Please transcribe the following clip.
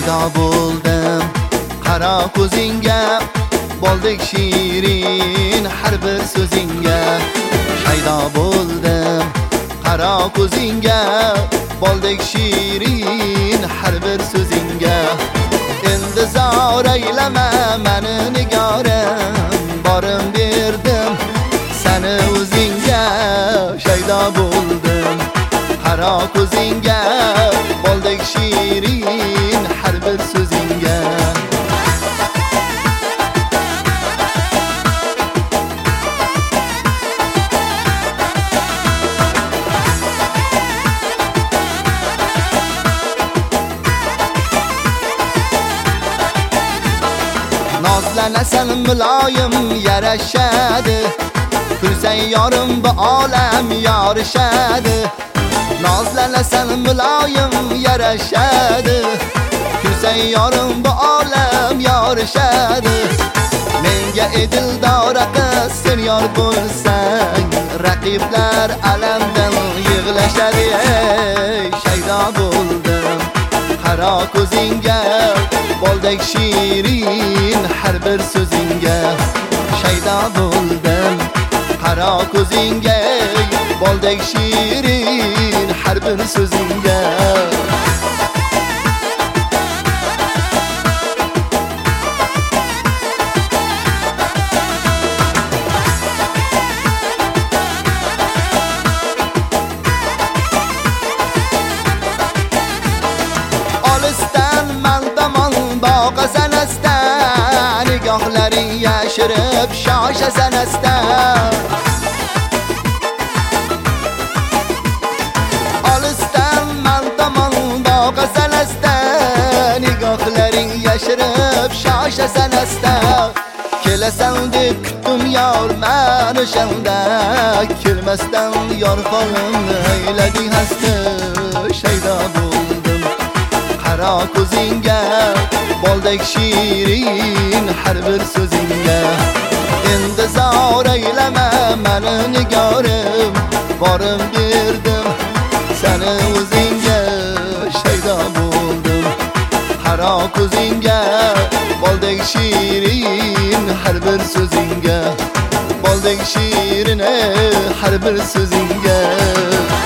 shaydo bo'ldim qaro ko'zingga, boldek shirin har bir so'zingga. Shaydo bo'ldim qaro ko'zingga, boldek shirin har bir so'zingga. Intizor aylama meni nigorim, borim berdim seni o'zingga. Shaydo bo'ldim qaro ko'zingga, boldek shirin har bir so'zingga. Nozlanasan muloyim yarashadi, kulsang yorim bu olam yorishadi. Nozlanasan muloyim yarashadi, kulsang yorim bu olam yorishadi. Menga edildora qiz sen yor bo'lsang, raqiblar alamdan yig'lashadi. Shaydo bo'ldim qaro ko'zingga, boldek shirin har bir so'zingga. Shaydo bo'ldim qaro ko'zingga, boldek shirin har bir so'zingga. Olisdan man tomon boqasan asta, nigohlaring yashirib shoshasan asta. Olisdan man tomon boqasan asta, nigohlaring yashirib shoshasan asta. Kelasan deb kutdim yor men o'shanda, kelmasdan yor qolim aylading hasta. Shaydo bo'ldim qaro ko'zingga, boldek shirin har bir so'zingga. Intizor aylama meni nigorim, borim berdim seni o'zingga. Shaydo bo'ldim qaro ko'zingga, boldek shirin har bir so'zingga. Boldek shirin har bir so'zingga.